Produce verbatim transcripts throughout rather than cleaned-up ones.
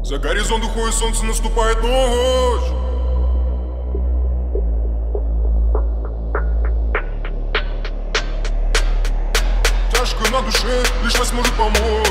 За горизонт уходит солнце, наступает ночь. Тяжко на душе, лишь вас может помочь.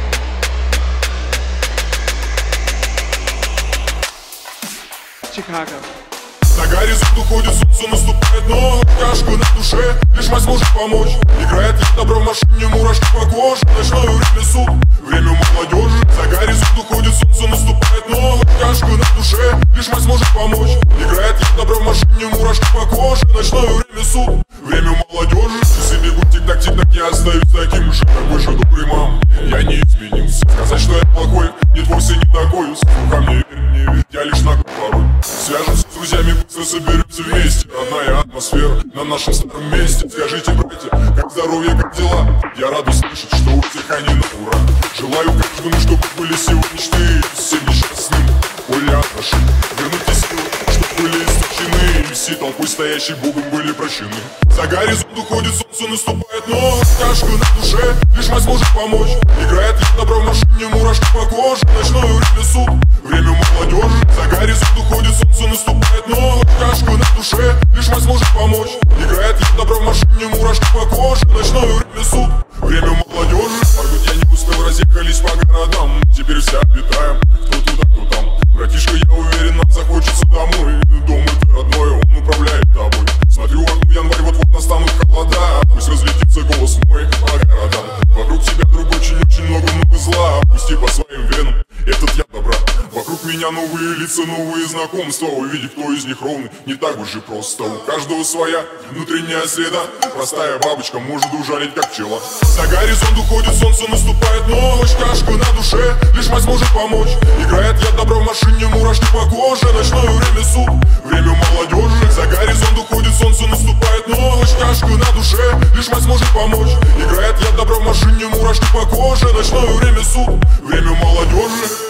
Chicago. За горизонт уходит солнце, наступает ночь. Тяжко на душе, лишь мать сможет помочь. Играет я добро в машине, мурашки по коже. Ночное время суд, время молодежи. За горизонт уходит солнце, наступает ночь. Тяжко на душе, лишь мать сможет помочь. Играет я добро в машине, мурашки по коже. Ночное время суд, время молодежи. Часы бегут тик-так, тик-так, я остаюсь таким же. Такой же добрый мам, я не изменился. Сказать, что я плохой, нет, вовсе не такой. Ко мне верь, не верь, я лишь на порой. Свяжемся с друзьями, быстро соберемся вместе. Родная атмосфера на нашем старом месте. Скажите, братья, как здоровье, как дела? Я рад услышать, что у всех они на ура. Желаю каждому, чтобы были сегодня мечты. Всем несчастным более отношений. Вернуйте силы, чтобы были истощены. И все толпой стоящие Богом были прощены. За горизонт уходит солнце, наступает ночь. Тяжко на душе, лишь мать сможет помочь. Играет я добро в машине, мурашки по коже. Ночное время суд, время молодежи. За горизонт уходит солнце, наступает ночь. Тяжко на душе, лишь мать сможет помочь. Играет я добро в машине, мурашки по коже. Ночное время суд, время молодежи. Может, я не успел, разъехались по городам. Теперь все обитаем, кто туда, кто там. Братишка, я уверен, нам захочется домой. Дом это родной, он управляет тобой. Смотрю в окно, январь, вот-вот настанут холода. Пусть разлетится голос мой по городам. Вокруг тебя, друг, очень-очень много-много зла. Пусти по своим венам этот яд добра. Вокруг меня новые лица, новые знакомства. Увидеть, кто из них ровный, не так уж и просто. У каждого своя внутренняя среда. Простая бабочка может ужалить, как пчела. За горизонт уходит солнце, наступает ночь. Тяжко на душе, лишь мать сможет помочь. Играет я добро в машине, мурашки по коже. Ночное время суд, время молодежи. За горизонт уходит солнце, наступает ночь. Тяжко на душе, лишь мать сможет помочь. Играет я добро в машине, мурашки по коже. Ночное время суд, время молодежи.